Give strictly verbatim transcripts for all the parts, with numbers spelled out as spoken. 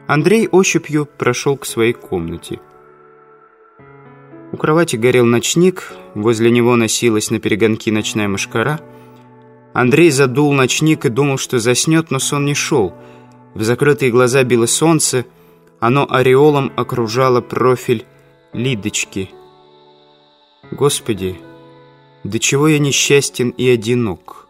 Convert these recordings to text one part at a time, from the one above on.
Андрей ощупью прошел к своей комнате. У кровати горел ночник, возле него носилась на перегонки ночная мошкара. Андрей задул ночник и думал, что заснет, но сон не шел. В закрытые глаза било солнце, оно ореолом окружало профиль Лидочки. Господи, до чего я несчастен и одинок.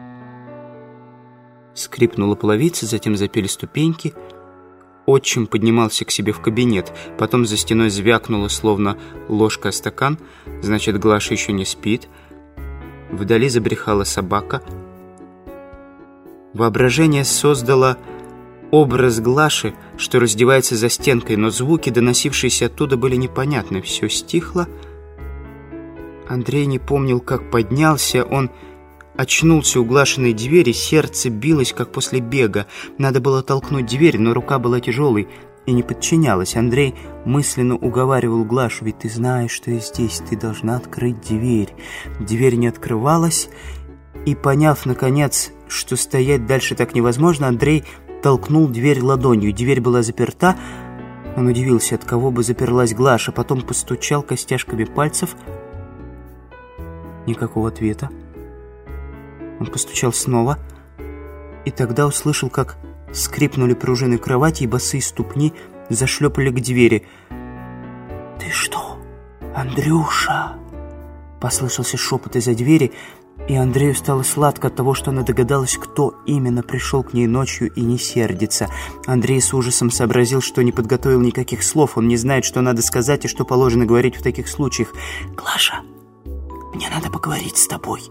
Скрипнула половица, затем запели ступеньки. Отчим поднимался к себе в кабинет. Потом за стеной звякнуло, словно ложка о стакан. Значит, Глаша еще не спит. Вдали забрехала собака. Воображение создало образ Глаши, что раздевается за стенкой, но звуки, доносившиеся оттуда, были непонятны. Все стихло. Андрей не помнил, как поднялся. Он очнулся у Глашиной двери, сердце билось, как после бега. Надо было толкнуть дверь, но рука была тяжелой и не подчинялась. Андрей мысленно уговаривал Глашу: «Ведь ты знаешь, что я здесь, ты должна открыть дверь». Дверь не открывалась, и, поняв, наконец, что стоять дальше так невозможно, Андрей толкнул дверь ладонью. Дверь была заперта. Он удивился, от кого бы заперлась Глаша. Потом постучал костяшками пальцев. Никакого ответа. Он постучал снова, и тогда услышал, как скрипнули пружины кровати, и босые ступни зашлепали к двери. «Ты что, Андрюша?» Послышался шепот из-за двери, и Андрею стало сладко от того, что она догадалась, кто именно пришел к ней ночью и не сердится. Андрей с ужасом сообразил, что не подготовил никаких слов. Он не знает, что надо сказать и что положено говорить в таких случаях. «Глаша, мне надо поговорить с тобой».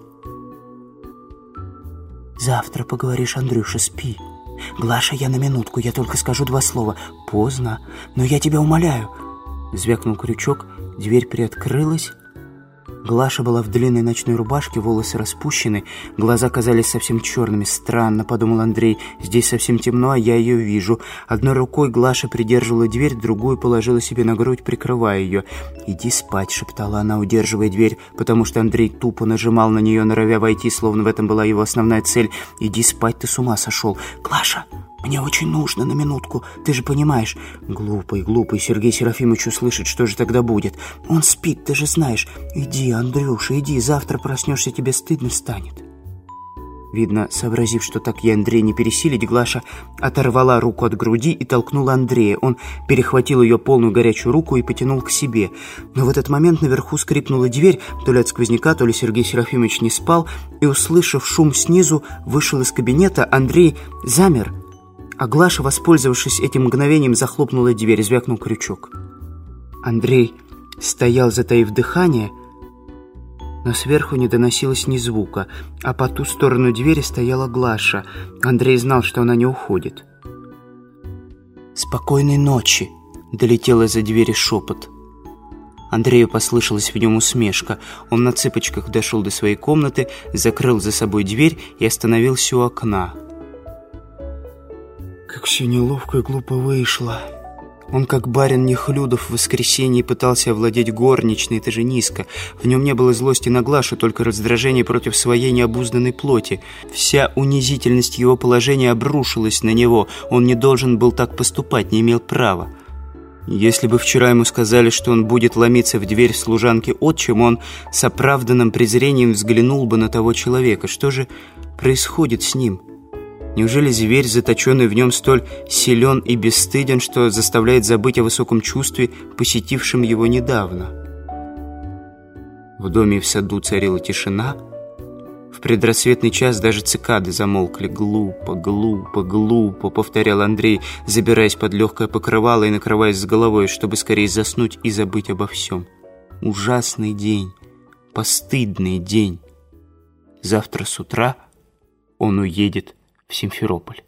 «Завтра поговоришь, Андрюша, спи». «Глаша, я на минутку, я только скажу два слова». «Поздно, но я тебя умоляю». Звякнул крючок, дверь приоткрылась. Глаша была в длинной ночной рубашке, волосы распущены, глаза казались совсем черными. «Странно», — подумал Андрей, — «здесь совсем темно, а я ее вижу». Одной рукой Глаша придерживала дверь, другую положила себе на грудь, прикрывая ее. «Иди спать», — шептала она, удерживая дверь, потому что Андрей тупо нажимал на нее, норовя войти, словно в этом была его основная цель. «Иди спать, ты с ума сошел». «Глаша, мне очень нужно на минутку, ты же понимаешь». «Глупый, глупый, Сергей Серафимович услышит, что же тогда будет? Он спит, ты же знаешь. Иди, Андрюша, иди, завтра проснешься, тебе стыдно станет». Видно, сообразив, что так ей Андрей не пересилить, Глаша оторвала руку от груди и толкнула Андрея. Он перехватил ее полную горячую руку и потянул к себе. Но в этот момент наверху скрипнула дверь, то ли от сквозняка, то ли Сергей Серафимович не спал, и, услышав шум снизу, вышел из кабинета. Андрей замер, а Глаша, воспользовавшись этим мгновением, захлопнула дверь, звякнул крючок. Андрей стоял, затаив дыхание, но сверху не доносилось ни звука, а по ту сторону двери стояла Глаша. Андрей знал, что она не уходит. «Спокойной ночи!» — долетел из-за двери шепот. Андрею послышалась в нем усмешка. Он на цыпочках дошел до своей комнаты, закрыл за собой дверь и остановился у окна. Как все неловко и глупо вышло. Он, как барин Нехлюдов в воскресенье, пытался овладеть горничной, это же низко. В нем не было злости на Глашу, только раздражение против своей необузданной плоти. Вся унизительность его положения обрушилась на него. Он не должен был так поступать, не имел права. Если бы вчера ему сказали, что он будет ломиться в дверь служанки отчима, он с оправданным презрением взглянул бы на того человека. Что же происходит с ним? Неужели зверь, заточенный в нем, столь силен и бесстыден, что заставляет забыть о высоком чувстве, посетившем его недавно? В доме и в саду царила тишина. В предрассветный час даже цикады замолкли. «Глупо, глупо, глупо», — повторял Андрей, забираясь под легкое покрывало и накрываясь с головой, чтобы скорее заснуть и забыть обо всем. Ужасный день, постыдный день. Завтра с утра он уедет в Симферополь.